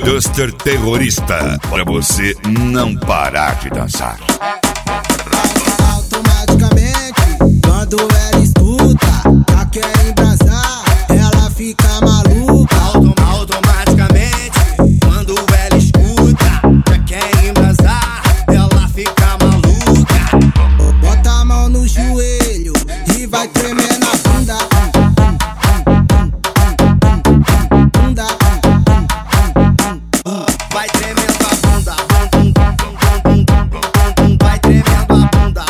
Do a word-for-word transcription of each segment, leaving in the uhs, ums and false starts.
Duster Terrorista, pra você não parar de dançar. Automaticamente, quando ela escuta, já quer embrasar, ela fica maluca. Autom automaticamente, quando ela escuta, já quer embrasar, ela fica maluca. Bota a mão no joelho e vai tremer na bunda. Bunda. Vai tremendo a bunda, vai tremendo a bunda.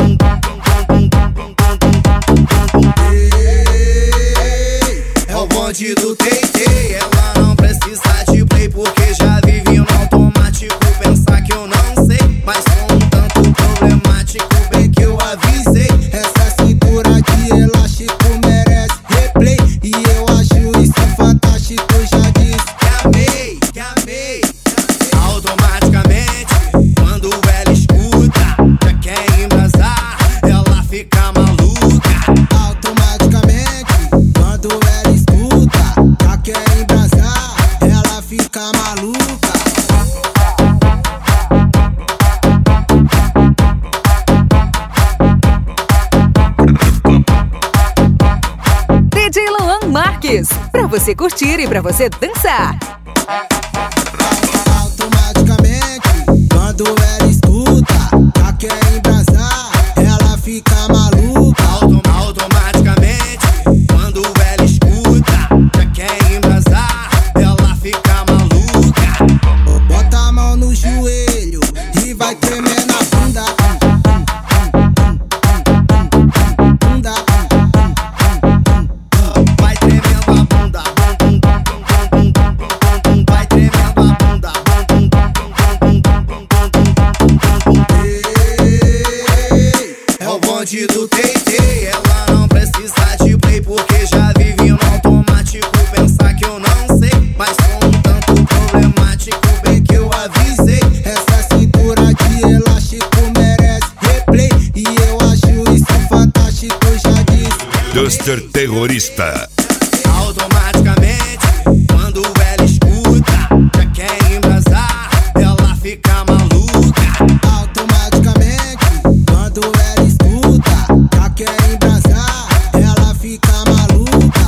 É o bonde do T T, ela não precisa de play porque já vive no automático. Pensar que eu não sei, mas sou um tanto problemático, bem que eu avisei. Essa cintura de elástico merece replay, e eu acho isso fantástico, já disse que amei, que amei. Automaticamente, quando ela escuta, já quer embrasar, ela fica maluca. Automaticamente, quando ela escuta, já quer embrasar, ela fica maluca. D J Luan Marques, pra você curtir e pra você dançar. Automaticamente, quando ela escuta, já quer embrasar, ela fica maluca. Autom automaticamente, quando ela escuta, já quer embrasar, ela fica maluca. Bota a mão no joelho e vai tremer na bunda. Bunda. Vai tremendo a bunda, vai tremendo a bunda. É o bonde do T T, ela não precisa de play porque já vive no automático. Pensar que eu não sei, mas sou um tanto problemático, bem que eu avisei. Essa cintura de elástico merece replay, e eu acho isso fantástico, já disse. Duster Terrorista. Automaticamente, quando ela escuta, já quer embrasar, ela fica maluca. Automaticamente, quando ela escuta, já quer embrasar, ela fica maluca.